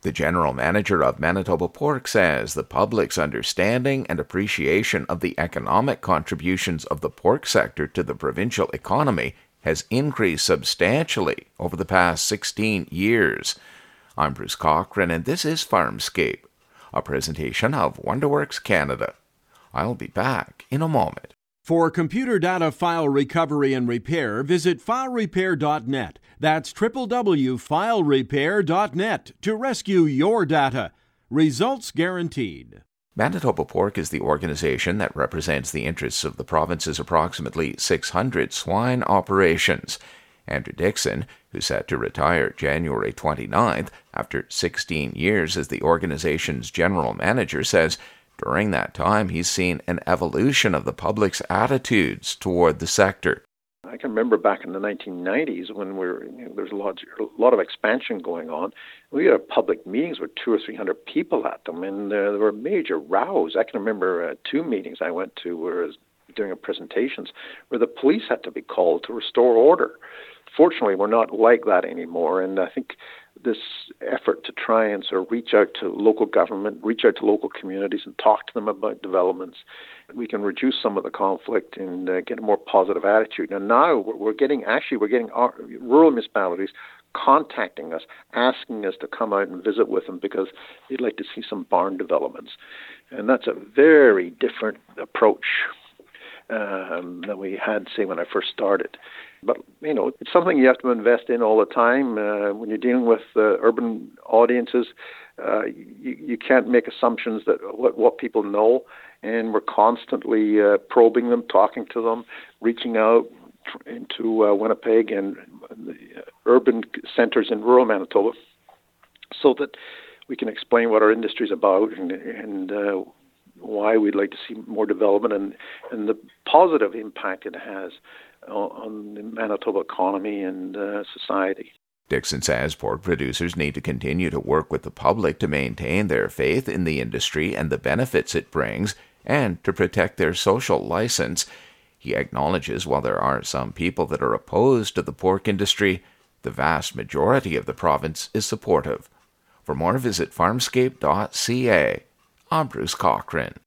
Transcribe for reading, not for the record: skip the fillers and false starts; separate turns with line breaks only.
The general manager of Manitoba Pork says the public's understanding and appreciation of the economic contributions of the pork sector to the provincial economy has increased substantially over the past 16 years. I'm Bruce Cochran, and this is Farmscape, a presentation of Wonderworks Canada. I'll be back in a moment.
For computer data file recovery and repair, visit filerepair.net. That's www.filerepair.net to rescue your data. Results guaranteed.
Manitoba Pork is the organization that represents the interests of the province's approximately 600 swine operations. Andrew Dixon, who's set to retire January 29th after 16 years as the organization's general manager, says during that time he's seen an evolution of the public's attitudes toward the sector.
I can remember back in the 1990s when there was a lot of expansion going on. We had public meetings with 200 or 300 people at them, and there were major rows. I can remember 2 meetings I went to where I was doing presentations where the police had to be called to restore order. Fortunately, we're not like that anymore, and I think this effort to try and sort of reach out to local government, reach out to local communities and talk to them about developments, we can reduce some of the conflict and get a more positive attitude. And now we're getting our rural municipalities contacting us, asking us to come out and visit with them because they'd like to see some barn developments. And that's a very different approach than we had, say, when I first started. But, it's something you have to invest in all the time. When you're dealing with urban audiences, you can't make assumptions that what people know. And we're constantly probing them, talking to them, reaching out into Winnipeg and the urban centers in rural Manitoba so that we can explain what our industry is about and why we'd like to see more development and the positive impact it has on the Manitoba economy and society.
Dixon says pork producers need to continue to work with the public to maintain their faith in the industry and the benefits it brings, and to protect their social license. He acknowledges while there are some people that are opposed to the pork industry, the vast majority of the province is supportive. For more, visit farmscape.ca. I'm Bruce Cochran.